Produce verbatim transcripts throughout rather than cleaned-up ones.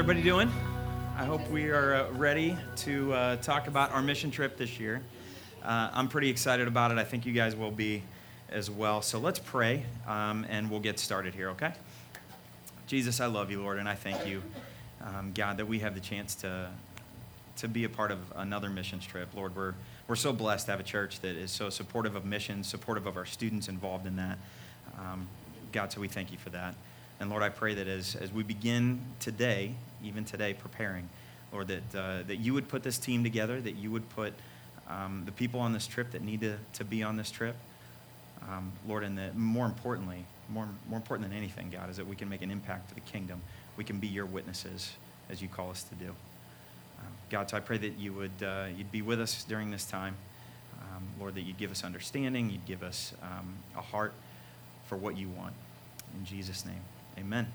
everybody doing? I hope we are uh, ready to uh, talk about our mission trip this year. Uh, I'm pretty excited about it. I think you guys will be as well. So let's pray, um, and we'll get started here, okay? Jesus, I love you, Lord, and I thank you, um, God, that we have the chance to to be a part of another missions trip. Lord, we're we're so blessed to have a church that is so supportive of missions, supportive of our students involved in that. Um, God, so we thank you for that. And Lord, I pray that as, as we begin today, even today, preparing, Lord, that uh, that you would put this team together, that you would put um, the people on this trip that need to, to be on this trip, um, Lord, and that more importantly, more more important than anything, God, is that we can make an impact for the kingdom. We can be your witnesses as you call us to do. Um, God, so I pray that you would uh, you'd be with us during this time, um, Lord, that you'd give us understanding, you'd give us um, a heart for what you want. In Jesus' name. Amen.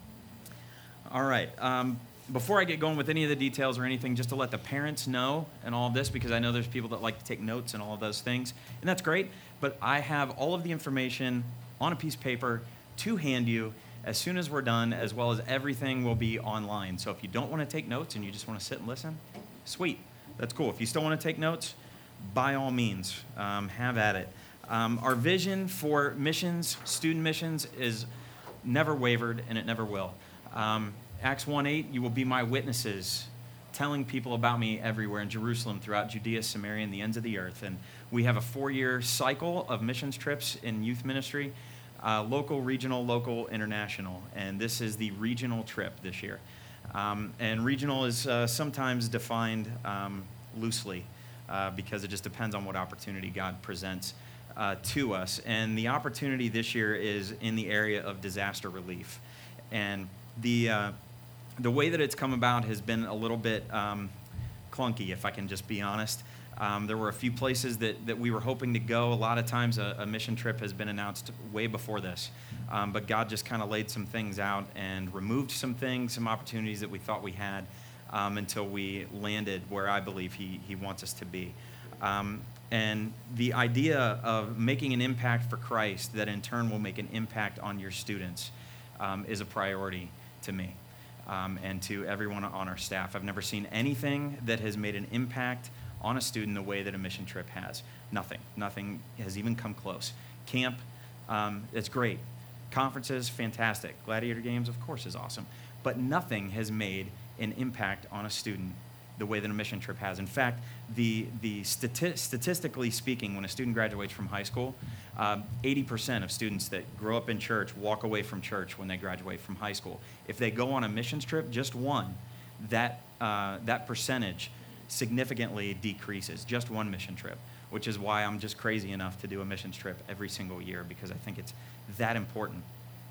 All right. Um, before I get going with any of the details or anything, just to let the parents know and all of this, because I know there's people that like to take notes and all of those things, and that's great, but I have all of the information on a piece of paper to hand you as soon as we're done, as well as everything will be online. So if you don't want to take notes and you just want to sit and listen, sweet. That's cool. If you still want to take notes, by all means, um, have at it. Um, our vision for missions, student missions, is never wavered, and it never will. Um, Acts one eight, you will be my witnesses, telling people about me everywhere in Jerusalem, throughout Judea, Samaria, and the ends of the earth. And we have a four-year cycle of missions trips in youth ministry, uh, local, regional, local, international. And this is the regional trip this year. Um, and regional is uh, sometimes defined um, loosely uh, because it just depends on what opportunity God presents Uh, to us. And the opportunity this year is in the area of disaster relief. And the uh, the way that it's come about has been a little bit um, clunky, if I can just be honest. Um, there were a few places that, that we were hoping to go. A lot of times a, a mission trip has been announced way before this. Um, but God just kind of laid some things out and removed some things, some opportunities that we thought we had um, until we landed where I believe he, he wants us to be. Um, And the idea of making an impact for Christ that in turn will make an impact on your students um, is a priority to me um, and to everyone on our staff. I've never seen anything that has made an impact on a student the way that a mission trip has. Nothing. Nothing has even come close. Camp, um, it's great. Conferences, fantastic. Gladiator games, of course, is awesome. But nothing has made an impact on a student the way that a mission trip has. In fact, the the stati- statistically speaking, when a student graduates from high school, um, eighty percent of students that grow up in church walk away from church when they graduate from high school. If they go on a missions trip, just one, that uh, that percentage significantly decreases. Just one mission trip, which is why I'm just crazy enough to do a missions trip every single year, because I think it's that important.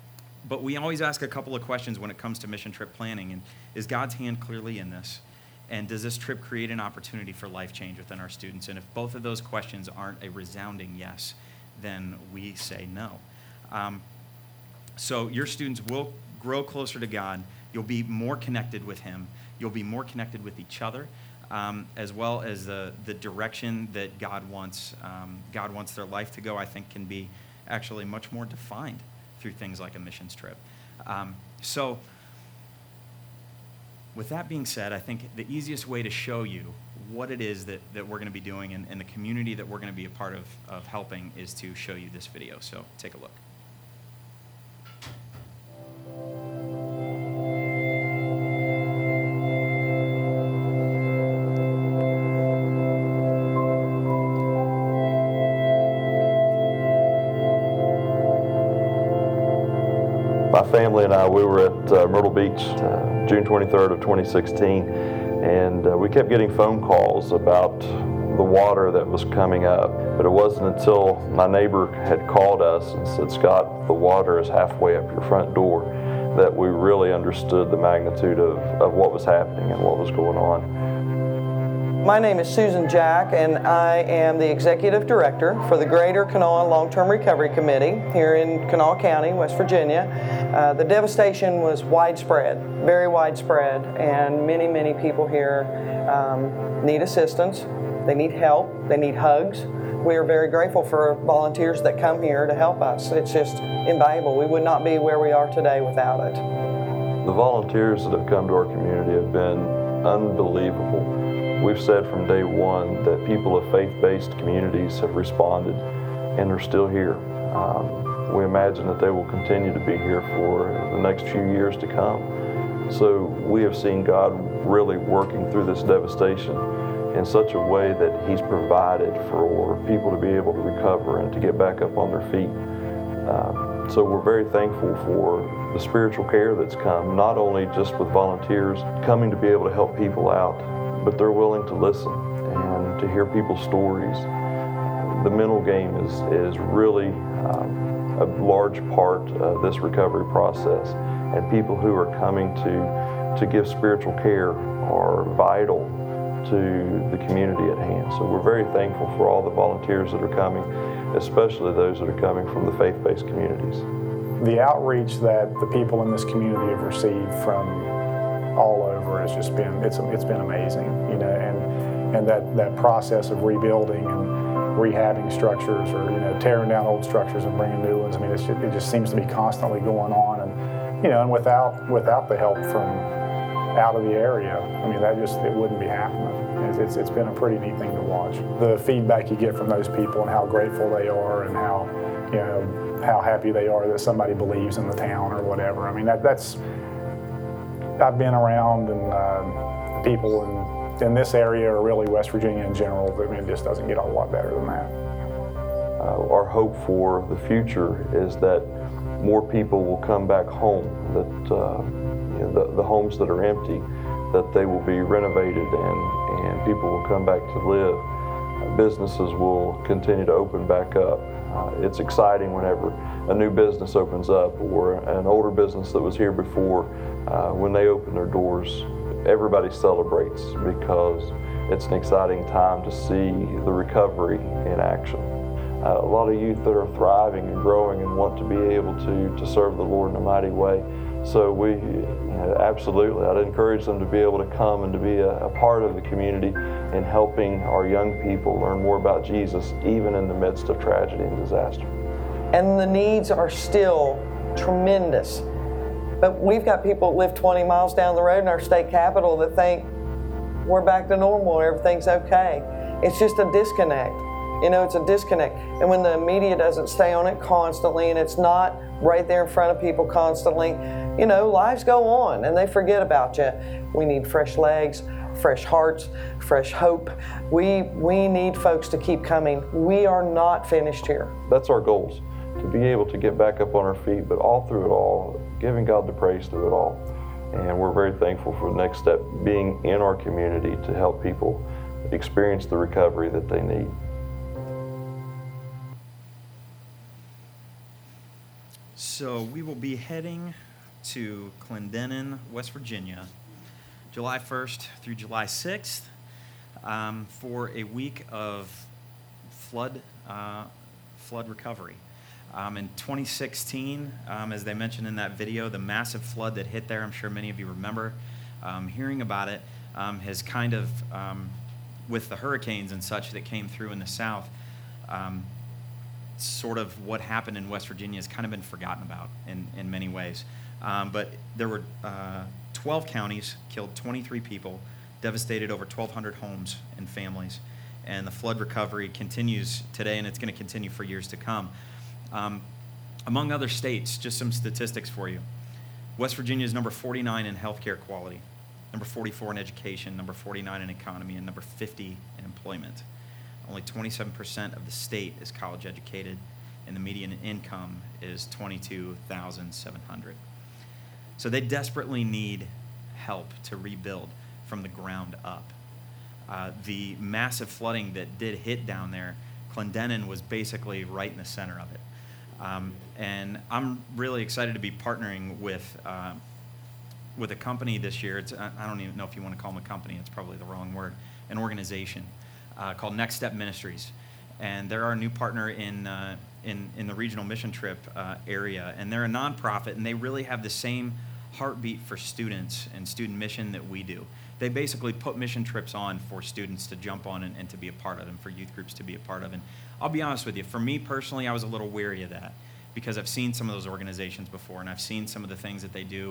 But we always ask a couple of questions when it comes to mission trip planning, and is God's hand clearly in this? And does this trip create an opportunity for life change within our students? And if both of those questions aren't a resounding yes, then we say no. Um, so your students will grow closer to God. You'll be more connected with Him. You'll be more connected with each other, um, as well as the the direction that God wants um, God wants their life to go. I think can be actually much more defined through things like a missions trip. Um, so. With that being said, I think the easiest way to show you what it is that, that we're going to be doing and, and the community that we're going to be a part of, of helping is to show you this video. So take a look. My family and I, we were at uh, Myrtle Beach uh, June twenty-third of twenty sixteen, and uh, we kept getting phone calls about the water that was coming up. But it wasn't until my neighbor had called us and said, "Scott, the water is halfway up your front door," that we really understood the magnitude of, of what was happening and what was going on. My name is Susan Jack, and I am the Executive Director for the Greater Kanawha Long-Term Recovery Committee here in Kanawha County, West Virginia. Uh, the devastation was widespread, very widespread, and many, many people here um, need assistance. They need help. They need hugs. We are very grateful for volunteers that come here to help us. It's just invaluable. We would not be where we are today without it. The volunteers that have come to our community have been unbelievable. We've said from day one that people of faith-based communities have responded, and they're still here. Um, we imagine that they will continue to be here for the next few years to come. So we have seen God really working through this devastation in such a way that He's provided for people to be able to recover and to get back up on their feet. Uh, so we're very thankful for the spiritual care that's come, not only just with volunteers coming to be able to help people out, but they're willing to listen and to hear people's stories. The mental game is, is really um, a large part of this recovery process, and people who are coming to, to give spiritual care are vital to the community at hand. So we're very thankful for all the volunteers that are coming, especially those that are coming from the faith-based communities. The outreach that the people in this community have received from all over has just been, it's, it's been amazing, you know, and, and that, that process of rebuilding and rehabbing structures, or, you know, tearing down old structures and bringing new ones. I mean, it's just, it just seems to be constantly going on, and, you know, and without, without the help from out of the area, I mean, that just, it wouldn't be happening. It's, it's, it's been a pretty neat thing to watch. The feedback you get from those people and how grateful they are, and how, you know, how happy they are that somebody believes in the town or whatever. I mean, that, that's, I've been around, and uh, people in, in this area, or really West Virginia in general, I mean, it just doesn't get a lot better than that. Uh, our hope for the future is that more people will come back home, that uh, you know, the, the homes that are empty, that they will be renovated, and, and people will come back to live. Uh, businesses will continue to open back up. Uh, it's exciting whenever a new business opens up, or an older business that was here before, uh, when they open their doors, everybody celebrates, because it's an exciting time to see the recovery in action. Uh, a lot of youth that are thriving and growing and want to be able to, to serve the Lord in a mighty way. So we, you know, absolutely, I'd encourage them to be able to come and to be a, a part of the community in helping our young people learn more about Jesus, even in the midst of tragedy and disaster. And the needs are still tremendous. But we've got people that live twenty miles down the road in our state capital that think we're back to normal and everything's okay. It's just a disconnect. You know, it's a disconnect. And when the media doesn't stay on it constantly, and it's not right there in front of people constantly, you know, lives go on and they forget about you. We need fresh legs, fresh hearts, fresh hope. We, we need folks to keep coming. We are not finished here. That's our goals, to be able to get back up on our feet, but all through it all, giving God the praise through it all. And we're very thankful for the next step being in our community to help people experience the recovery that they need. So we will be heading to Clendenin, West Virginia, July first through July sixth, um, for a week of flood uh, flood recovery. Um, in twenty sixteen, um, as they mentioned in that video, the massive flood that hit there, I'm sure many of you remember um, hearing about it, um, has kind of, um, with the hurricanes and such that came through in the south, um, sort of what happened in West Virginia has kind of been forgotten about in, in many ways. Um, but there were uh, twelve counties, killed twenty-three people, devastated over twelve hundred homes and families. And the flood recovery continues today, and it's going to continue for years to come. Um, among other states, just some statistics for you. West Virginia is number forty-nine in healthcare quality, number forty-four in education, number forty-nine in economy, and number fifty in employment. Only twenty-seven percent of the state is college educated, and the median income is twenty-two thousand seven hundred dollars. So they desperately need help to rebuild from the ground up. Uh, the massive flooding that did hit down there, Clendenin was basically right in the center of it. Um, and I'm really excited to be partnering with uh, with a company this year. It's, I don't even know if you want to call them a company, it's probably the wrong word, an organization uh, called Next Step Ministries. And they're our new partner in, uh, in, in the regional mission trip uh, area. And they're a nonprofit, and they really have the same heartbeat for students and student mission that we do. They basically put mission trips on for students to jump on and, and to be a part of, and for youth groups to be a part of. And I'll be honest with you, for me personally, I was a little wary of that, because I've seen some of those organizations before, and I've seen some of the things that they do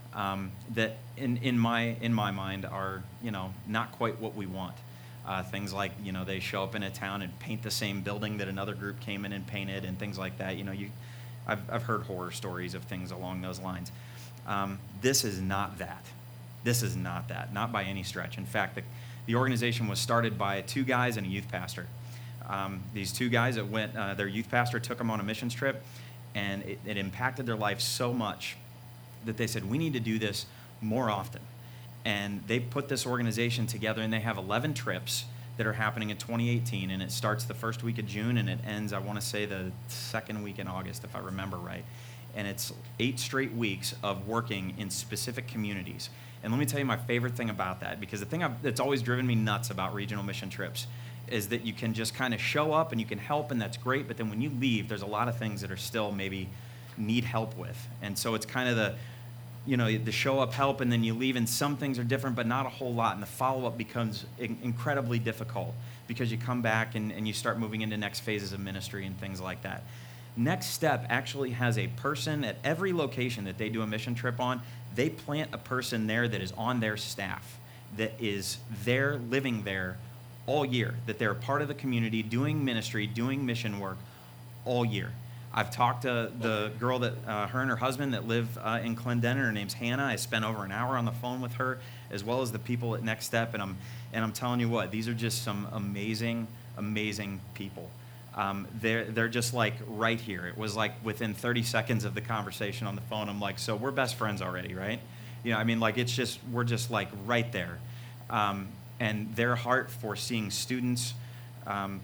um, that in, in my in my mind are, you know, not quite what we want. Uh, things like, you know, they show up in a town and paint the same building that another group came in and painted and things like that. You know, you, I've, I've heard horror stories of things along those lines. Um, this is not that. This is not that, not by any stretch. In fact, the, the organization was started by two guys and a youth pastor. Um, these two guys that went, uh, their youth pastor took them on a missions trip, and it, it impacted their life so much that they said, we need to do this more often. And they put this organization together, and they have eleven trips that are happening in twenty eighteen, and it starts the first week of June, and it ends, I want to say, the second week in August, if I remember right. And it's eight straight weeks of working in specific communities. And let me tell you my favorite thing about that, because the thing I've, that's always driven me nuts about regional mission trips is that you can just kind of show up and you can help, and that's great, but then when you leave, there's a lot of things that are still maybe need help with. And so it's kind of the, you know, the show up, help, and then you leave, and some things are different, but not a whole lot, and the follow-up becomes in- incredibly difficult because you come back and, and you start moving into next phases of ministry and things like that. Next Step actually has a person at every location that they do a mission trip on. They plant a person there that is on their staff, that is there, living there all year, that they're a part of the community, doing ministry, doing mission work all year. I've talked to the girl that, uh, her and her husband that live uh, in Clendenin. Her name's Hannah. I spent over an hour on the phone with her, as well as the people at Next Step, and I'm, and I'm telling you what, these are just some amazing, amazing people. Um, they're, they're just like right here. It was like within thirty seconds of the conversation on the phone, I'm like, so we're best friends already, right? You know, I mean, like, it's just, we're just like right there. Um, and their heart for seeing students um,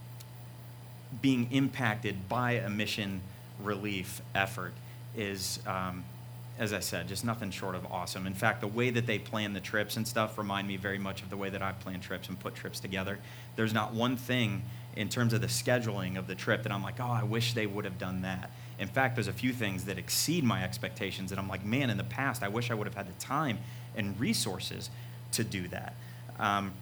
being impacted by a mission relief effort is, um, as I said, just nothing short of awesome. In fact, the way that they plan the trips and stuff remind me very much of the way that I plan trips and put trips together. There's not one thing in terms of the scheduling of the trip that I'm like, oh, I wish they would have done that. In fact, there's a few things that exceed my expectations that I'm like, man, in the past, I wish I would have had the time and resources to do that. Um,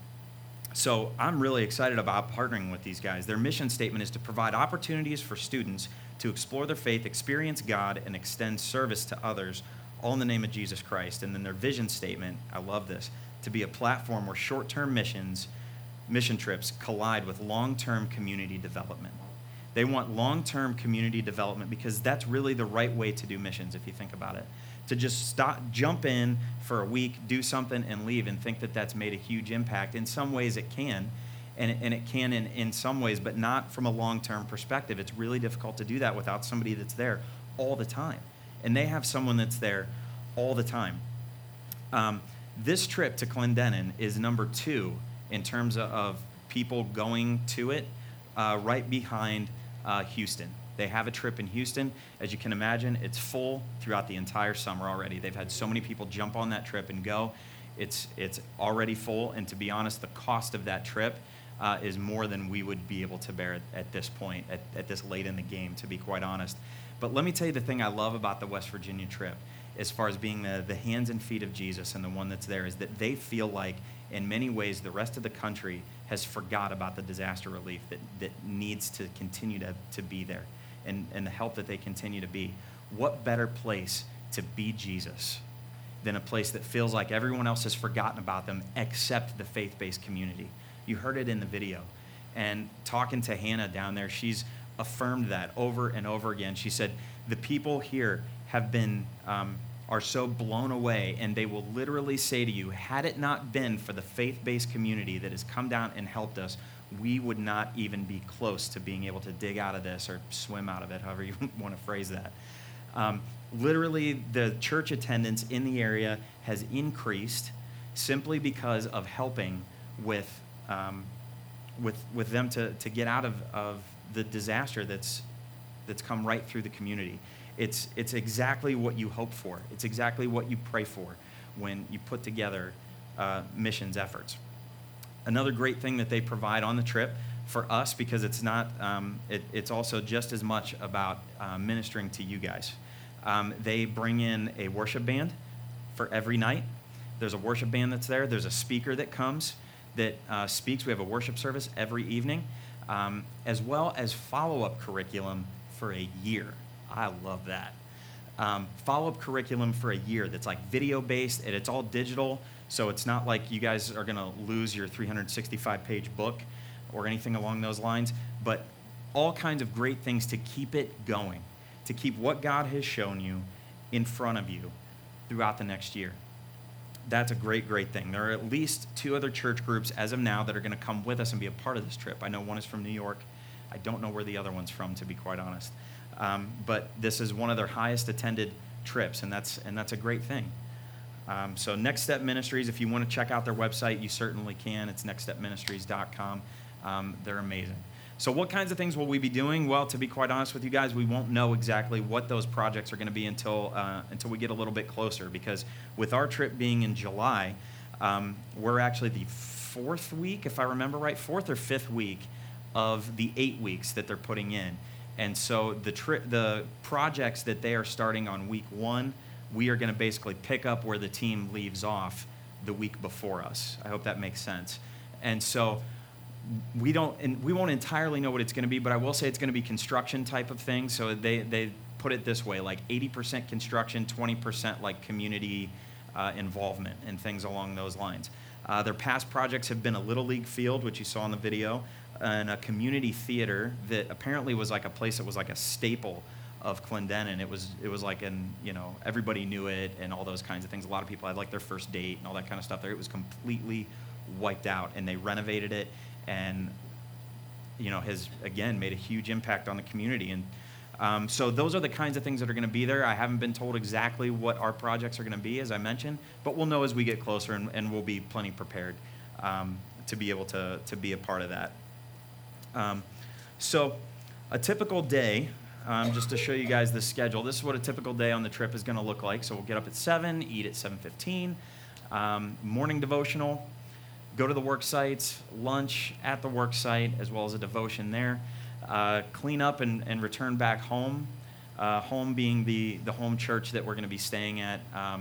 so I'm really excited about partnering with these guys. Their mission statement is to provide opportunities for students to explore their faith, experience God, and extend service to others, all in the name of Jesus Christ. And then their vision statement, I love this, to be a platform where short-term missions mission trips collide with long-term community development. They want long-term community development because that's really the right way to do missions, if you think about it. To just stop, jump in for a week, do something, and leave and think that that's made a huge impact. In some ways it can, and it, and it can in, in some ways, but not from a long-term perspective. It's really difficult to do that without somebody that's there all the time. And they have someone that's there all the time. Um, this trip to Clendenin is number two in terms of people going to it, uh, right behind uh, Houston. They have a trip in Houston. As you can imagine, it's full throughout the entire summer already. They've had so many people jump on that trip and go. It's, it's already full, and to be honest, the cost of that trip uh, is more than we would be able to bear at, at this point, at, at this late in the game, to be quite honest. But let me tell you the thing I love about the West Virginia trip, as far as being the, the hands and feet of Jesus and the one that's there, is that they feel like, in many ways, the rest of the country has forgot about the disaster relief that, that needs to continue to, to be there, and, and the help that they continue to be. What better place to be Jesus than a place that feels like everyone else has forgotten about them except the faith-based community? You heard it in the video. And talking to Hannah down there, she's affirmed that over and over again. She said, the people here have been, um, are so blown away, and they will literally say to you, had it not been for the faith-based community that has come down and helped us, we would not even be close to being able to dig out of this or swim out of it, however you want to phrase that. Um, literally, the church attendance in the area has increased simply because of helping with um, with with them to, to get out of, of the disaster that's that's come right through the community. It's it's exactly what you hope for. It's exactly what you pray for when you put together uh, missions efforts. Another great thing that they provide on the trip for us, because it's not, um, it, it's also just as much about uh, ministering to you guys. Um, they bring in a worship band for every night. There's a worship band that's there. There's a speaker that comes that uh, speaks. We have a worship service every evening, um, as well as follow-up curriculum for a year. I love that. um, follow-up curriculum for a year that's like video-based, and it's all digital, so it's not like you guys are going to lose your three hundred sixty-five page book or anything along those lines, but all kinds of great things to keep it going, to keep what God has shown you in front of you throughout the next year. That's a great, great thing. There are at least two other church groups as of now that are going to come with us and be a part of this trip. I know one is from New York. I don't know where the other one's from, to be quite honest. Um, but this is one of their highest attended trips, and that's and that's a great thing. Um, so Next Step Ministries, if you want to check out their website, you certainly can. It's next step ministries dot com. Um, they're amazing. So what kinds of things will we be doing? Well, to be quite honest with you guys, we won't know exactly what those projects are going to be until uh, until we get a little bit closer, because with our trip being in July, um, we're actually the fourth week, if I remember right, fourth or fifth week of the eight weeks that they're putting in. And so the tri- the projects that they are starting on week one, we are going to basically pick up where the team leaves off the week before us. I hope that makes sense. And so we don't, and we won't entirely know what it's going to be, but I will say it's going to be construction type of thing. So they, they put it this way, like eighty percent construction, twenty percent like community uh, involvement and things along those lines. Uh, their past projects have been a Little League field, which you saw in the video, and a community theater that apparently was like a place that was like a staple of Clendenin. It was it was like, an, you know, everybody knew it and all those kinds of things. A lot of people had like their first date and all that kind of stuff there. It was completely wiped out, and they renovated it, and you know, has again made a huge impact on the community. And um, so those are the kinds of things that are going to be there. I haven't been told exactly what our projects are going to be, as I mentioned, but we'll know as we get closer, and, and we'll be plenty prepared um, to be able to to be a part of that. Um, so a typical day, um, just to show you guys the schedule, this is what a typical day on the trip is going to look like. So we'll get up at seven, eat at seven fifteen, um, morning devotional, go to the work sites, lunch at the work site, as well as a devotion there, uh, clean up and, and return back home, uh, home being the, the home church that we're going to be staying at um,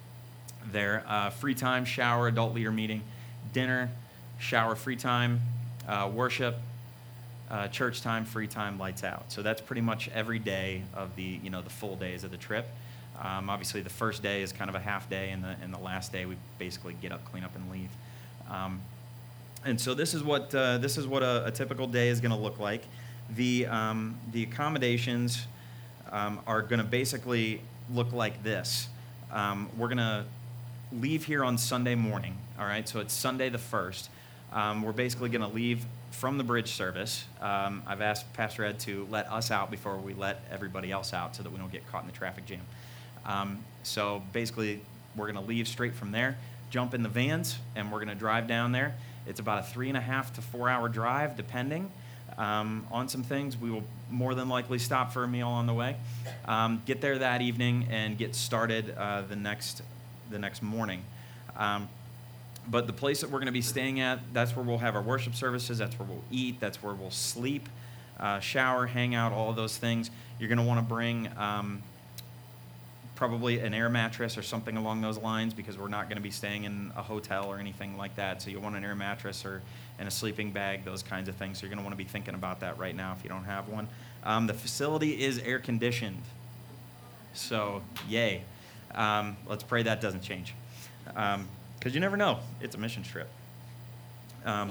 there. Uh, free time, shower, adult leader meeting, dinner, shower, free time, uh, worship, Uh, church time, free time, lights out. So that's pretty much every day of the, you know, the full days of the trip. Um, obviously, the first day is kind of a half day, and the and the last day we basically get up, clean up, and leave. Um, and so this is what uh, this is what a, a typical day is going to look like. The um, the accommodations um, are going to basically look like this. Um, we're going to leave here on Sunday morning. All right, so it's Sunday the first. Um, we're basically going to leave from the bridge service. Um, I've asked Pastor Ed to let us out before we let everybody else out so that we don't get caught in the traffic jam. Um, so basically, we're going to leave straight from there, jump in the vans, and we're going to drive down there. It's about a three and a half to four hour drive, depending um, on some things. We will more than likely stop for a meal on the way. Um, get there that evening and get started uh, the next the next morning. Um, But the place that we're going to be staying at, that's where we'll have our worship services, that's where we'll eat, that's where we'll sleep, uh, shower, hang out, all of those things. You're going to want to bring um, probably an air mattress or something along those lines, because we're not going to be staying in a hotel or anything like that. So you'll want an air mattress or and a sleeping bag, those kinds of things. So you're going to want to be thinking about that right now if you don't have one. Um, the facility is air conditioned. So yay. Um, let's pray that doesn't change. Um, Because you never know. It's a mission trip. Um,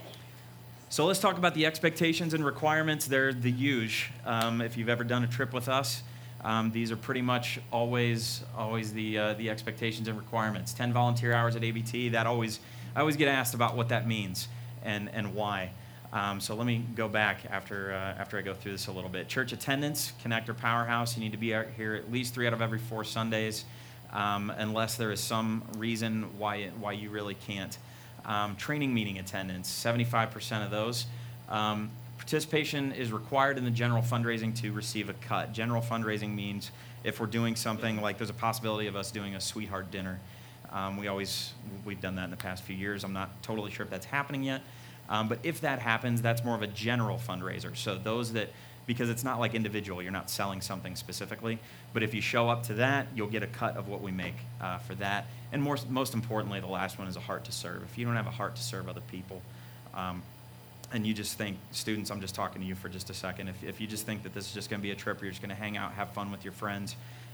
so let's talk about the expectations and requirements. They're the huge. Um, if you've ever done a trip with us, um, these are pretty much always always the uh, the expectations and requirements. ten volunteer hours at A B T. That always I always get asked about what that means and and why. Um, so let me go back after uh, after I go through this a little bit. Church attendance, Connect or Powerhouse. You need to be out here at least three out of every four Sundays. Um, unless there is some reason why why you really can't. Um, training meeting attendance, seventy-five percent of those. Um, participation is required in the general fundraising to receive a cut. General fundraising means if we're doing something like there's a possibility of us doing a sweetheart dinner. Um, we always, we've done that in the past few years. I'm not totally sure if that's happening yet. Um, but if that happens, that's more of a general fundraiser. So those that, because it's not like individual, you're not selling something specifically, but if you show up to that, you'll get a cut of what we make uh, for that. And more, most importantly, the last one is a heart to serve. If you don't have a heart to serve other people, um, and you just think, students, I'm just talking to you for just a second, if, if you just think that this is just going to be a trip where you're just going to hang out, have fun with your friends,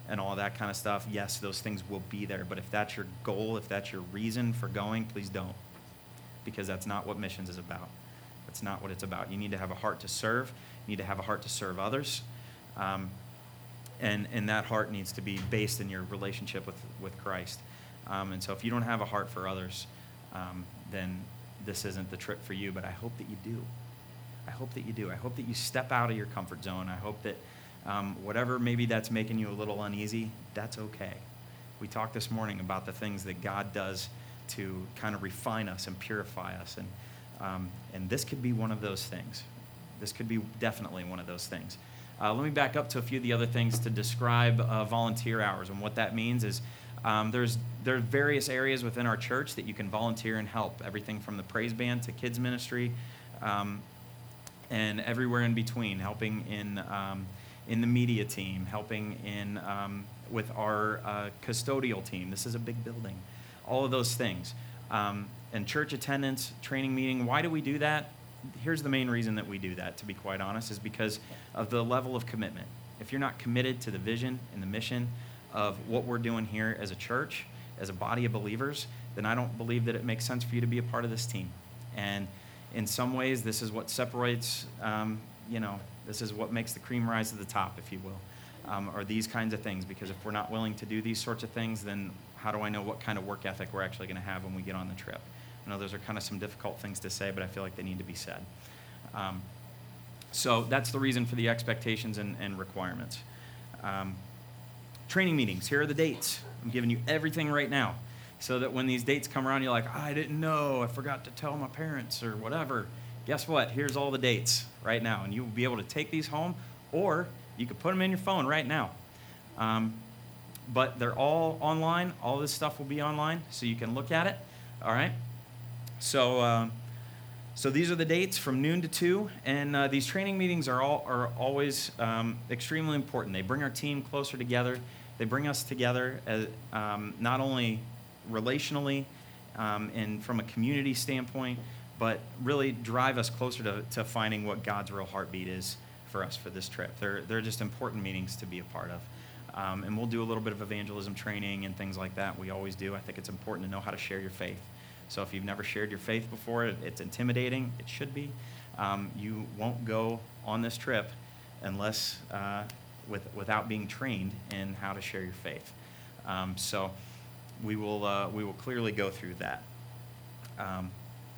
and all that kind of stuff, yes, those things will be there. But if that's your goal, if that's your reason for going, please don't, because that's not what missions is about. That's not what it's about. You need to have a heart to serve. You need to have a heart to serve others. Um, and, and that heart needs to be based in your relationship with, with Christ. Um, and so if you don't have a heart for others, um, then this isn't the trip for you, but I hope that you do. I hope that you do. I hope that you step out of your comfort zone. I hope that um, whatever maybe that's making you a little uneasy, that's okay. We talked this morning about the things that God does to kind of refine us and purify us. And, um, and this could be one of those things. This could be definitely one of those things. Uh, let me back up to a few of the other things to describe uh, volunteer hours. And what that means is um, there's there are various areas within our church that you can volunteer and help. Everything from the praise band to kids ministry, um, and everywhere in between. Helping in um, in the media team, helping in um, with our uh, custodial team. This is a big building. All of those things. Um, and church attendance, training meeting. Why do we do that? Here's the main reason that we do that, to be quite honest, is because of the level of commitment. If you're not committed to the vision and the mission of what we're doing here as a church, as a body of believers, then I don't believe that it makes sense for you to be a part of this team. And in some ways, this is what separates, um, you know, this is what makes the cream rise to the top, if you will, um, or these kinds of things. Because if we're not willing to do these sorts of things, then how do I know what kind of work ethic we're actually going to have when we get on the trip? I know those are kind of some difficult things to say, but I feel like they need to be said. Um, so that's the reason for the expectations and, and requirements. Um, training meetings, here are the dates. I'm giving you everything right now so that when these dates come around, you're like, oh, I didn't know, I forgot to tell my parents or whatever. Guess what? Here's all the dates right now, and you will be able to take these home, or you could put them in your phone right now. Um, but they're all online. All this stuff will be online, so you can look at it, all right? So, uh, so these are the dates from noon to two, and uh, these training meetings are all are always um, extremely important. They bring our team closer together. They bring us together as, um, not only relationally um, and from a community standpoint, but really drive us closer to, to finding what God's real heartbeat is for us for this trip. They're they're just important meetings to be a part of. Um, and we'll do a little bit of evangelism training and things like that. We always do. I think it's important to know how to share your faith. So if you've never shared your faith before, it's intimidating. It should be. Um, you won't go on this trip unless uh, with, without being trained in how to share your faith. Um, so we will uh, we will clearly go through that. Um,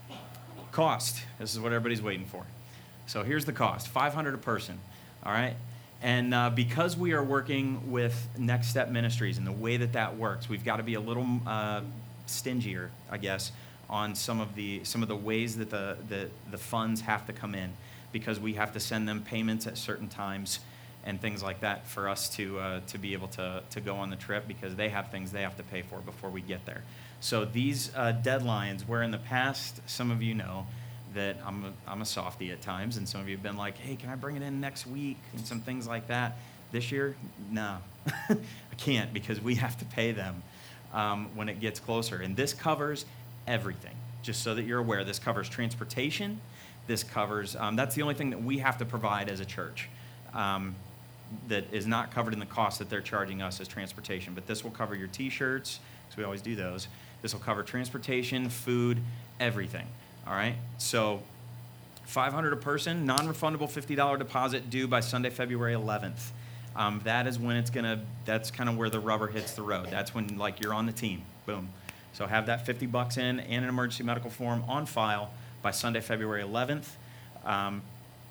cost. This is what everybody's waiting for. So here's the cost: five hundred dollars a person. All right. And uh, because we are working with Next Step Ministries and the way that that works, we've got to be a little uh, stingier, I guess, on some of the some of the ways that the, the the funds have to come in, because we have to send them payments at certain times and things like that for us to uh, to be able to to go on the trip, because they have things they have to pay for before we get there. So these uh, deadlines, where in the past some of you know that I'm a, I'm a softie at times, and some of you have been like, hey, can I bring it in next week, and some things like that. This year, no, I can't, because we have to pay them um, when it gets closer. And this covers everything, just so that you're aware. This covers transportation. This covers, um, that's the only thing that we have to provide as a church um, that is not covered in the cost that they're charging us as transportation. But this will cover your T-shirts, because we always do those. This will cover transportation, food, everything. All right, so five hundred dollars a person, non-refundable fifty dollars deposit due by Sunday, February eleventh. Um, that is when it's gonna, that's kind of where the rubber hits the road. That's when, like, you're on the team, boom. So have that fifty bucks in and an emergency medical form on file by Sunday, February eleventh. Um,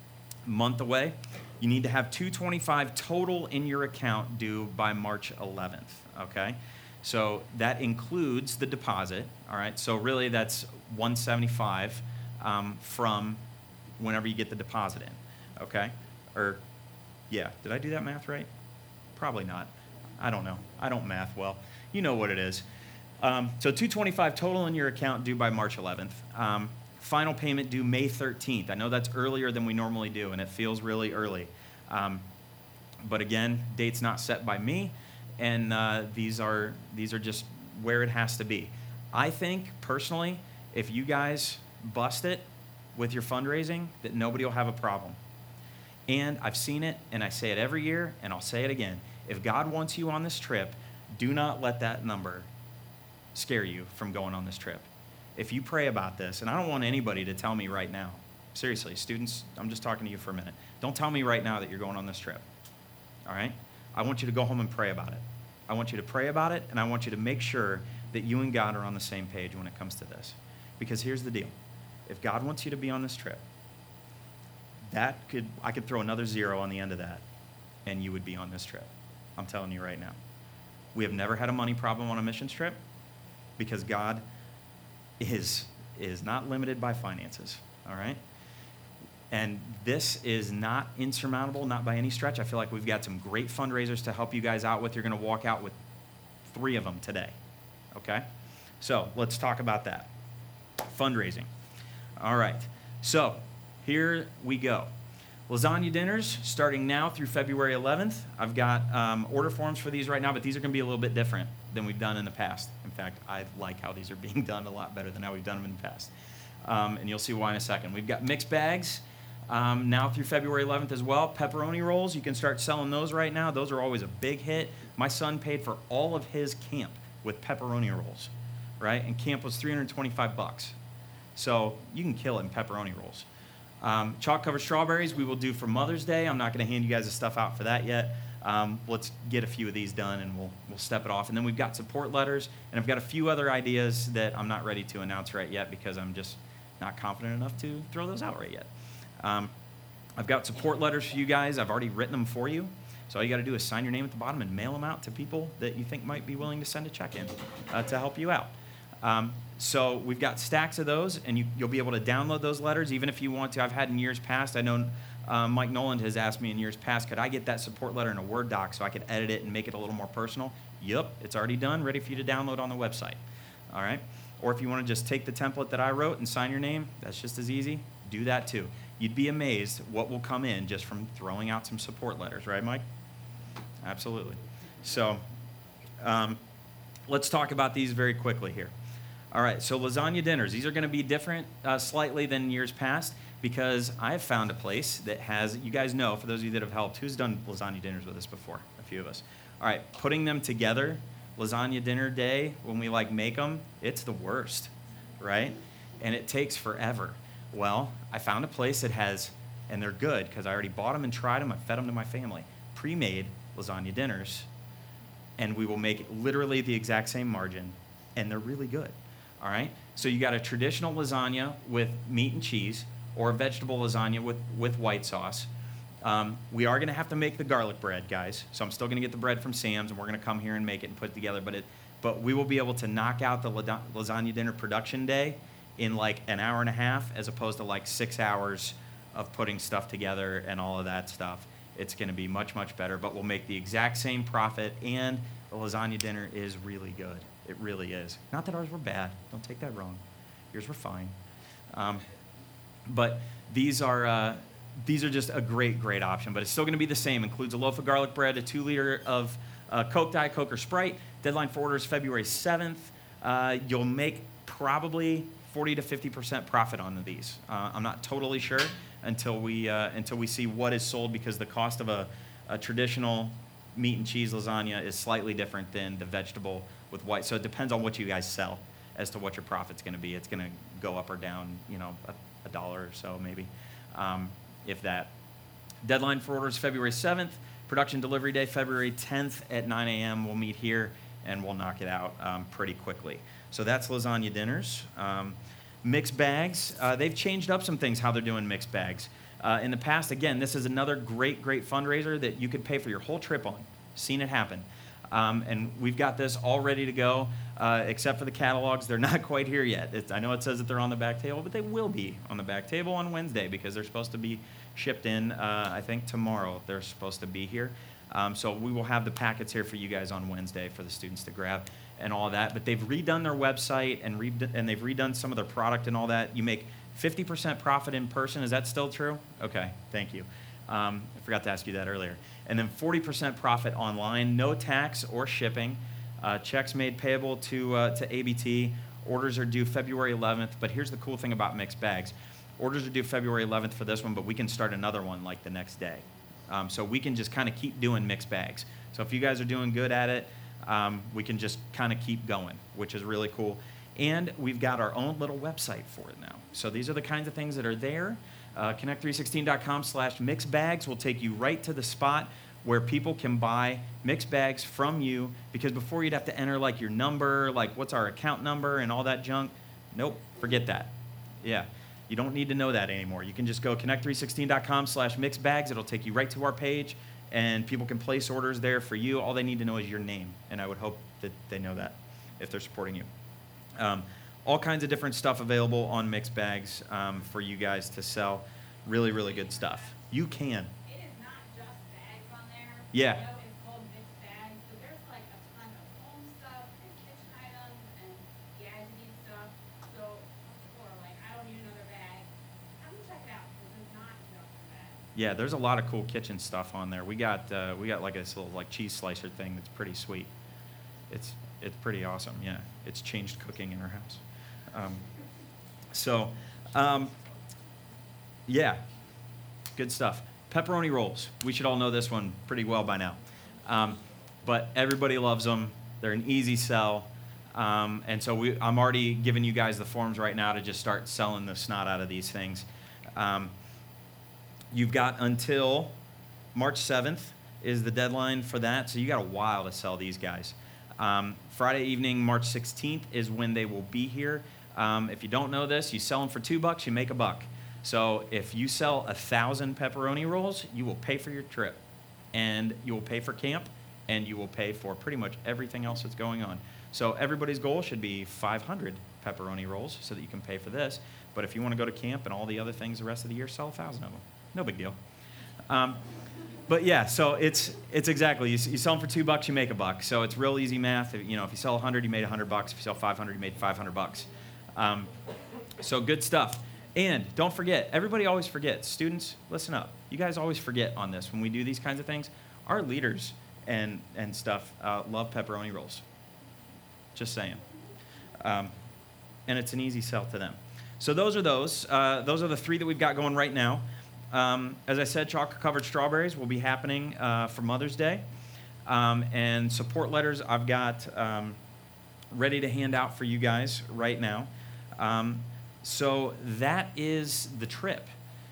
month away. You need to have two hundred twenty-five total in your account due by March eleventh, okay? So that includes the deposit, all right? So really that's one hundred seventy-five um, from whenever you get the deposit in, okay? Or, yeah, did I do that math right? Probably not. I don't know. I don't math well. You know what it is. Um, so two hundred twenty-five total in your account due by March eleventh. Um, final payment due May thirteenth. I know that's earlier than we normally do, and it feels really early. Um, but again, date's not set by me. And uh, these are these are just where it has to be. I think, personally, if you guys bust it with your fundraising, that nobody will have a problem. And I've seen it, and I say it every year, and I'll say it again. If God wants you on this trip, do not let that number scare you from going on this trip. If you pray about this, and I don't want anybody to tell me right now, seriously, students, I'm just talking to you for a minute. Don't tell me right now that you're going on this trip, all right? I want you to go home and pray about it. I want you to pray about it, and I want you to make sure that you and God are on the same page when it comes to this. Because here's the deal. If God wants you to be on this trip, that could, I could throw another zero on the end of that, and you would be on this trip. I'm telling you right now. We have never had a money problem on a missions trip because God is, is not limited by finances, all right? And this is not insurmountable, not by any stretch. I feel like we've got some great fundraisers to help you guys out with. You're going to walk out with three of them today, okay? So let's talk about that. Fundraising. All right. So here we go. Lasagna dinners starting now through February eleventh. I've got um, order forms for these right now, but these are going to be a little bit different than we've done in the past. In fact, I like how these are being done a lot better than how we've done them in the past. Um, and you'll see why in a second. We've got mixed bags um, now through February eleventh as well. Pepperoni rolls, you can start selling those right now. Those are always a big hit. My son paid for all of his camp with pepperoni rolls, right? And camp was three hundred twenty-five bucks. So you can kill it in pepperoni rolls. Um, chalk-covered strawberries we will do for Mother's Day. I'm not going to hand you guys the stuff out for that yet. Um, let's get a few of these done, and we'll we'll step it off. And then we've got support letters, and I've got a few other ideas that I'm not ready to announce right yet because I'm just not confident enough to throw those out right yet. Um, I've got support letters for you guys. I've already written them for you. So all you got to do is sign your name at the bottom and mail them out to people that you think might be willing to send a check in uh, to help you out. Um, so we've got stacks of those, and you, you'll be able to download those letters even if you want to. I've had in years past, I know um, Mike Noland has asked me in years past, could I get that support letter in a Word doc so I could edit it and make it a little more personal? Yep, it's already done, ready for you to download on the website. All right? Or if you want to just take the template that I wrote and sign your name, that's just as easy. Do that too. You'd be amazed what will come in just from throwing out some support letters, right, Mike? Absolutely. So um, let's talk about these very quickly here. All right, so lasagna dinners. These are going to be different uh, slightly than years past because I've found a place that has, you guys know, for those of you that have helped, who's done lasagna dinners with us before? A few of us. All right, putting them together, lasagna dinner day, when we like make them, it's the worst, right? And it takes forever. Well, I found a place that has, and they're good because I already bought them and tried them. I fed them to my family. Pre-made lasagna dinners, and we will make literally the exact same margin, and they're really good. All right, so you got a traditional lasagna with meat and cheese, or a vegetable lasagna with, with white sauce. Um, we are going to have to make the garlic bread, guys. So I'm still going to get the bread from Sam's, and we're going to come here and make it and put it together. But it, but we will be able to knock out the lasagna dinner production day in like an hour and a half, as opposed to like six hours of putting stuff together and all of that stuff. It's going to be much, much better. But we'll make the exact same profit, and the lasagna dinner is really good. It really is. Not that ours were bad. Don't take that wrong. Yours were fine. Um, but these are uh, these are just a great, great option. But it's still going to be the same. Includes a loaf of garlic bread, a two liter of uh, Coke, Diet Coke, or Sprite. Deadline for orders February seventh. Uh, you'll make probably forty to fifty percent profit on these. Uh, I'm not totally sure until we uh, until we see what is sold, because the cost of a, a traditional meat and cheese lasagna is slightly different than the vegetable with white. So it depends on what you guys sell as to what your profit's going to be. It's going to go up or down, you know, a, a dollar or so maybe, um, if that. Deadline for orders February seventh. Production delivery day February tenth at nine a m We'll meet here and we'll knock it out um, pretty quickly. So that's lasagna dinners. Um, mixed bags. Uh, they've changed up some things how they're doing mixed bags. Uh, in the past, again, this is another great, great fundraiser that you could pay for your whole trip on. Seen it happen. Um, and we've got this all ready to go, uh, except for the catalogs. They're not quite here yet. It's, I know it says that they're on the back table, but they will be on the back table on Wednesday because they're supposed to be shipped in, uh, I think, tomorrow. They're supposed to be here. Um, so we will have the packets here for you guys on Wednesday for the students to grab and all that. But they've redone their website and, re- and they've redone some of their product and all that. You make fifty percent profit in person. Is that still true? Okay, thank you. Um, I forgot to ask you that earlier. And then forty percent profit online, no tax or shipping. Uh, checks made payable to uh, to A B T. Orders are due February eleventh. But here's the cool thing about mixed bags. Orders are due February eleventh for this one, but we can start another one like the next day. Um, so we can just kind of keep doing mixed bags. So if you guys are doing good at it, um, we can just kind of keep going, which is really cool. And we've got our own little website for it now. So these are the kinds of things that are there. Uh, connect three sixteen dot com slash mixed bags will take you right to the spot where people can buy mixed bags from you, because before you'd have to enter like your number, like what's our account number and all that junk. Nope, forget that. Yeah, you don't need to know that anymore. You can just go connect three sixteen dot com slash mixed bags. It'll take you right to our page, and people can place orders there for you. All they need to know is your name, and I would hope that they know that if they're supporting you. Um, all kinds of different stuff available on mixed bags um, for you guys to sell. Really, really good stuff. You can. It is not just bags on there. Yeah. I know it's called mixed bags, but there's like a ton of home stuff and kitchen items and gadgety stuff. So or like I don't need another bag. Have them check it out because it's not just bags. Yeah, there's a lot of cool kitchen stuff on there. We got uh, we got like this little like cheese slicer thing that's pretty sweet. It's it's pretty awesome. Yeah, it's changed cooking in our house. Um, so, um, yeah, good stuff. Pepperoni rolls. We should all know this one pretty well by now. Um, but everybody loves them. They're an easy sell. Um, and so we, I'm already giving you guys the forms right now to just start selling the snot out of these things. Um, you've got until March seventh is the deadline for that. So you got a while to sell these guys. Um, Friday evening, March sixteenth, is when they will be here. Um, if you don't know this, you sell them for two bucks, you make a buck. So if you sell a thousand pepperoni rolls, you will pay for your trip, and you will pay for camp, and you will pay for pretty much everything else that's going on. So everybody's goal should be five hundred pepperoni rolls so that you can pay for this. But if you want to go to camp and all the other things the rest of the year, sell a thousand of them. No big deal. Um, But yeah, so it's it's exactly, you, you sell them for two bucks, you make a buck. So it's real easy math. If, you know, if you sell a hundred, you made a hundred bucks. If you sell five hundred, you made five hundred bucks. Um, so good stuff. And don't forget, everybody always forgets. Students, listen up. You guys always forget on this when we do these kinds of things. Our leaders and and stuff uh, love pepperoni rolls. Just saying. Um, and it's an easy sell to them. So those are those. Uh, those are the three that we've got going right now. Um, as I said, chocolate-covered strawberries will be happening uh, for Mother's Day. Um, and support letters I've got um, ready to hand out for you guys right now. Um, so that is the trip.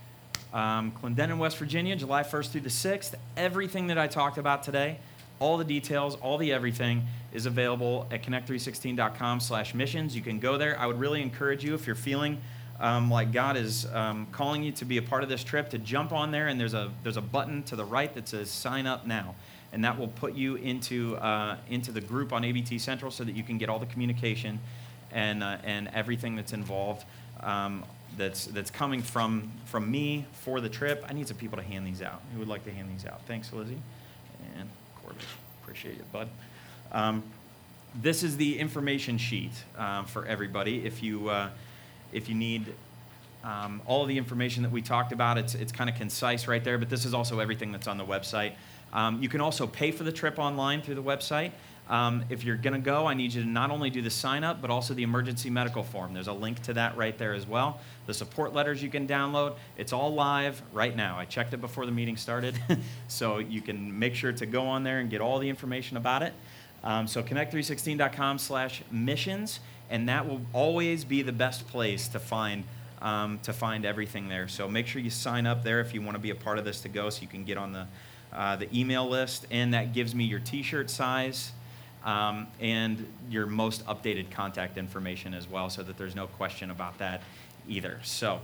Um, Clendenin, West Virginia, July first through the sixth. Everything that I talked about today, all the details, all the everything is available at connect three sixteen dot com slash missions. You can go there. I would really encourage you, if you're feeling Um, like God is um, calling you to be a part of this trip, to jump on there, and there's a there's a button to the right that says sign up now, and that will put you into uh, into the group on A B T Central so that you can get all the communication and uh, and everything that's involved um, that's that's coming from from me for the trip. I need some people to hand these out. Who would like to hand these out? Thanks, Lizzie and Corbett. Appreciate it, bud. Um, this is the information sheet um, for everybody. If you uh, If you need um, all of the information that we talked about, it's, it's kind of concise right there, but this is also everything that's on the website. Um, you can also pay for the trip online through the website. Um, if you're going to go, I need you to not only do the sign up, but also the emergency medical form. There's a link to that right there as well. The support letters you can download. It's all live right now. I checked it before the meeting started, so you can make sure to go on there and get all the information about it. Um, so connect three sixteen dot com slash missions. And that will always be the best place to find um, to find everything there. So make sure you sign up there if you want to be a part of this to go, so you can get on the uh, the email list. And that gives me your T-shirt size um, and your most updated contact information as well, so that there's no question about that either. So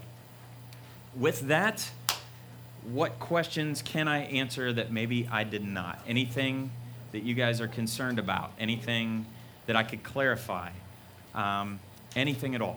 with that, what questions can I answer that maybe I did not? Anything that you guys are concerned about? Anything that I could clarify? Um, anything at all?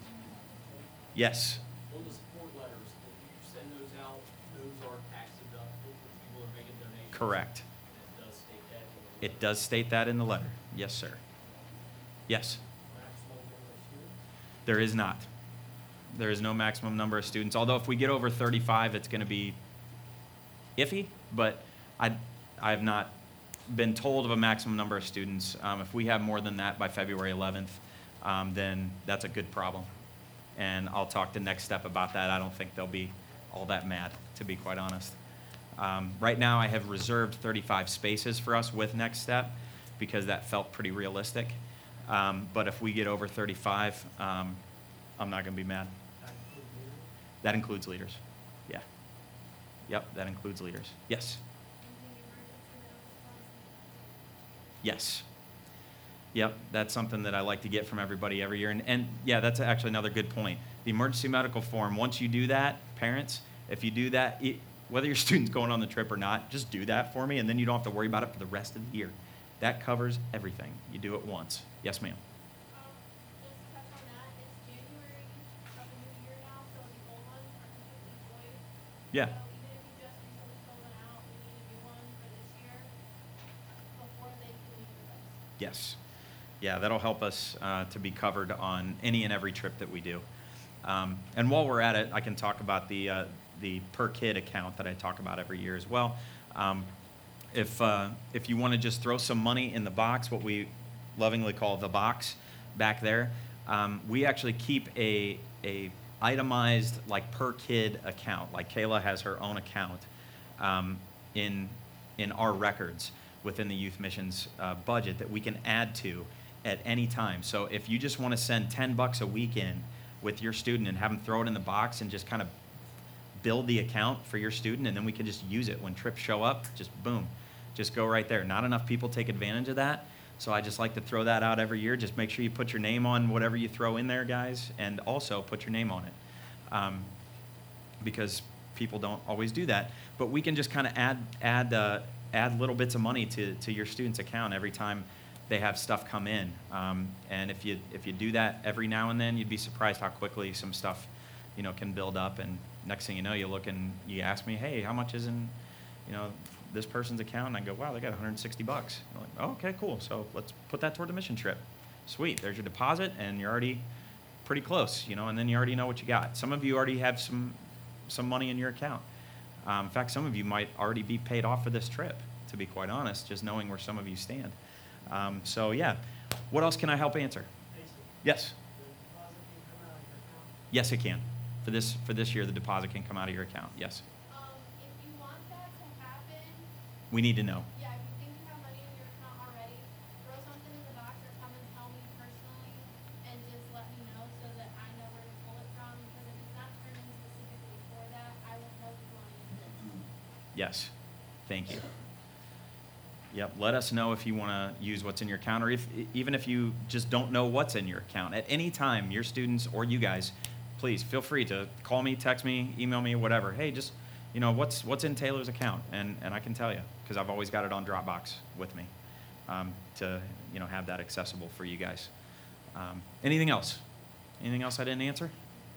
Yes. On the support letters, if you send those out, those are tax deductible for people that are making donations. Correct. It does state that in the letter. It does state that in the letter. Yes, sir. Yes. Maximum number of students? There is not. There is no maximum number of students. Although if we get over thirty-five, it's going to be iffy. But I, I have not been told of a maximum number of students. Um, if we have more than that by February eleventh, um, then that's a good problem. And I'll talk to Next Step about that. I don't think they'll be all that mad, to be quite honest. Um, right now, I have reserved thirty-five spaces for us with Next Step because that felt pretty realistic. Um, but if we get over thirty-five, um, I'm not going to be mad. That includes leaders. Yeah. Yep, that includes leaders. Yes. Yes. Yep, that's something that I like to get from everybody every year. And, and yeah, that's actually another good point. The emergency medical form, once you do that, parents, if you do that, it, whether your student's going on the trip or not, just do that for me, and then you don't have to worry about it for the rest of the year. That covers everything. You do it once. Yes, ma'am. Um, just to touch on that, it's January of the new year now, so the old ones are completely void. Yeah. So even if you just recently filled one out, we need a new one for this year before they can leave with us. Yes. Yeah, that'll help us uh, to be covered on any and every trip that we do. Um, and while we're at it, I can talk about the uh, the per kid account that I talk about every year as well. Um, if uh, if you want to just throw some money in the box, what we lovingly call the box back there, um, we actually keep a a itemized like per kid account. Like Kayla has her own account um, in in our records within the Youth Missions uh, budget that we can add to at any time. So if you just want to send ten bucks a week in with your student and have them throw it in the box and just kind of build the account for your student, and then we can just use it when trips show up, just boom, just go right there. Not enough people take advantage of that, so I just like to throw that out every year. Just make sure you put your name on whatever you throw in there, guys, and also put your name on it, um, because people don't always do that. But we can just kind of add add uh, add little bits of money to, to your student's account every time they have stuff come in. Um, and if you if you do that every now and then, you'd be surprised how quickly some stuff, you know, can build up. And next thing you know, you look and you ask me, hey, how much is in, you know, this person's account? And I go, wow, they got one hundred sixty bucks. I'm like, oh, okay, cool. So let's put that toward the mission trip. Sweet. There's your deposit, and you're already pretty close, you know, and then you already know what you got. Some of you already have some some money in your account. Um, in fact, some of you might already be paid off for this trip, to be quite honest, just knowing where some of you stand. Um, so, yeah. What else can I help answer? Yes. Yes, it can. For this for this year, the deposit can come out of your account. Yes. Um, if you want that to happen, We need to know. yeah, if you think you have money in your account already, throw something in the box or come and tell me personally and just let me know so that I know where to pull it from, because if it's not turned in specifically for that, I won't know who money is. Yes. Thank you. Yep. Let us know if you want to use what's in your account, or if even if you just don't know what's in your account. At any time, your students or you guys, please feel free to call me, text me, email me, whatever. Hey, just, you know, what's what's in Taylor's account, and and I can tell you, because I've always got it on Dropbox with me, um, to you know have that accessible for you guys. Um, anything else? Anything else I didn't answer?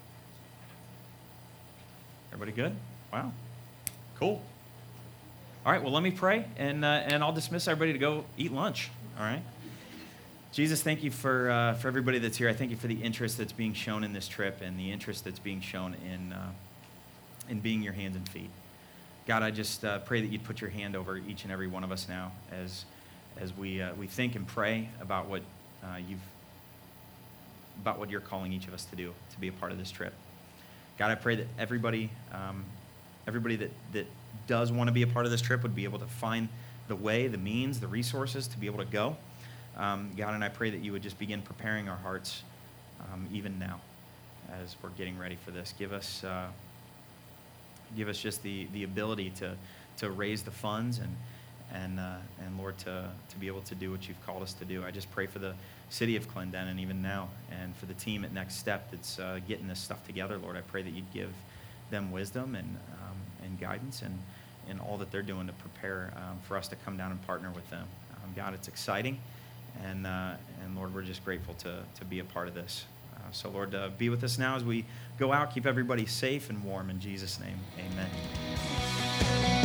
Everybody good? Wow. Cool. All right, well, let me pray, and uh, and I'll dismiss everybody to go eat lunch, all right? Jesus, thank you for uh, for everybody that's here. I thank you for the interest that's being shown in this trip and the interest that's being shown in, uh, in being your hands and feet. God, I just uh, pray that you'd put your hand over each and every one of us now as as we uh, we think and pray about what uh, you've about what you're calling each of us to do, to be a part of this trip. God, I pray that everybody um, everybody that, that does want to be a part of this trip would be able to find the way, the means, the resources to be able to go. Um, God, and I pray that you would just begin preparing our hearts um, even now as we're getting ready for this. Give us uh, give us just the, the ability to to raise the funds and and uh, and Lord, to to be able to do what you've called us to do. I just pray for the city of Clendenin even now, and for the team at Next Step that's uh, getting this stuff together. Lord, I pray that you'd give them wisdom and um, and guidance and and all that they're doing to prepare um, for us to come down and partner with them. Um, God, it's exciting, and uh, and Lord, we're just grateful to to be a part of this. Uh, so Lord, uh, be with us now as we go out. Keep everybody safe and warm in Jesus' name. Amen.